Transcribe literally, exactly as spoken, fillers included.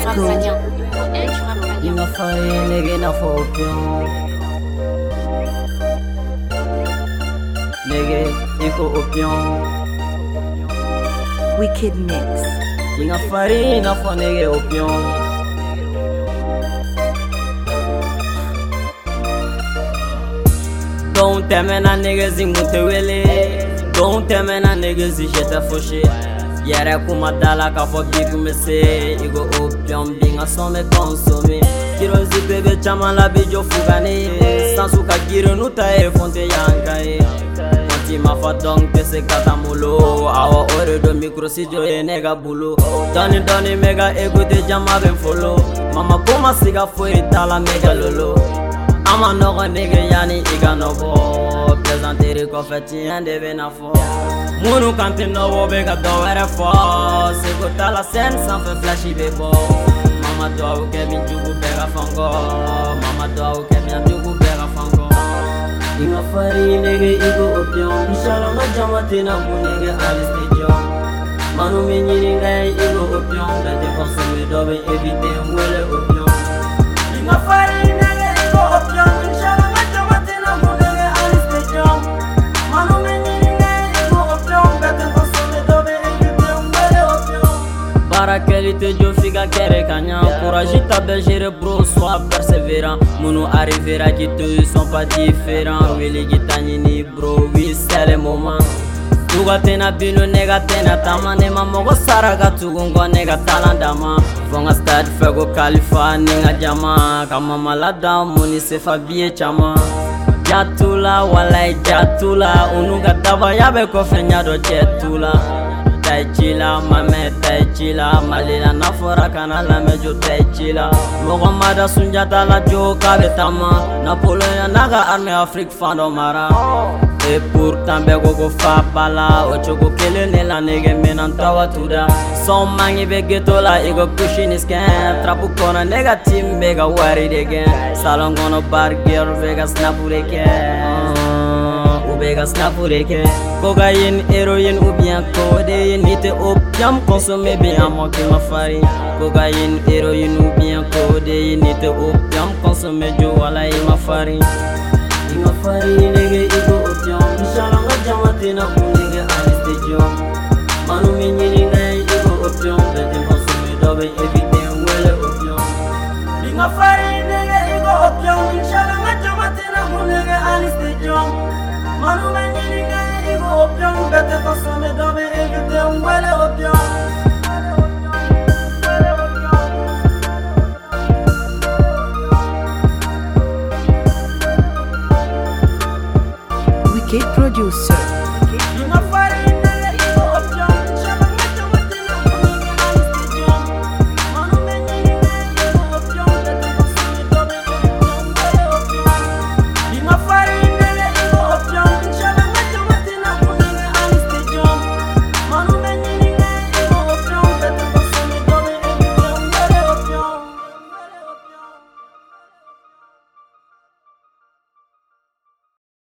Cool. Inga fari nege na opium. Nege iko opium. Wicked Mix. Inga fari inga fo nege opium. Don't tell me na niggas in mutewele. Don't tell me na niggas in jeta foshe. Yere kuma dala ka fo big me se. Igo opium binga so me consome. Kiro zipe be chama la bijo fugane. Sansu ka kiro nuta e fonte yanka e. Fonti ma fa dong te se kata mulo. Awa ore do micro si jo e nega bulo. Doni doni mega ego te jama ben follow. Mama kuma siga foi tala mega lolo. Ama nogo nigga yani iga nogo. Presentere ko feti ende be na fo. Munu kanti nogo bega do were fo. Sego tala sen san fe flashy be bo. Mama do au ke min jugu bega fango. Mama do au ke min jugu bega fango. Inga fari nigga igo opium. Inshallah ma jama tina bu nigga ali stadium. Manu me nyini ngai igo opium. Dade consume do be evite mwele opium. Inga fari qualité jo figa kere kanya. Courage ta belgere bro, sois persévérant. Mounou arrivera qui te sont pas différents. Willy gitani ni bro, oui c'est le moment. Tuga tena binu nega tena tama. Nema mogo saraga tugungo nega talandama. Vonga stade fego kalifa ninga jama. Kama malada muni sefa biye chama. Jatula walai jatula. Unuga daba yabe kofenya do jetula. Tai chila, mame tai chila. Malila na fora kana la mejo tai chila. Mogo mada sunjata la jo kabe tama. Napoleon naga arme Afrique fando mara. Et pourtant bego go fa bala. Ocho go kele ne la nege menan tawa tuda. Son mangi be ghetto la ego pushing is can. Trapu kona nega team bega wari degen. Salon gono bar girl vega snapure ken. Bega snapureke. Cocaïne, héroïne ou bien codéine. Nite opium consommé bien manqué ma farine. Cocaïne, héroïne ou bien codéine. Nite opium consommé jo wala i ma farine. I ma farine nege igo opium. Inshallah ma jamate na bu nege anesthésium. Manu me nyini ngai igo opium. Dade consommé dobe éviter wele opium. I ma farine nege igo opium. Inshallah ma jamate na bu nege anesthésium. Manu me nyini ngai igo opium. Bete consomme dobe evite mwele opium. Wicked Producer. Inga fari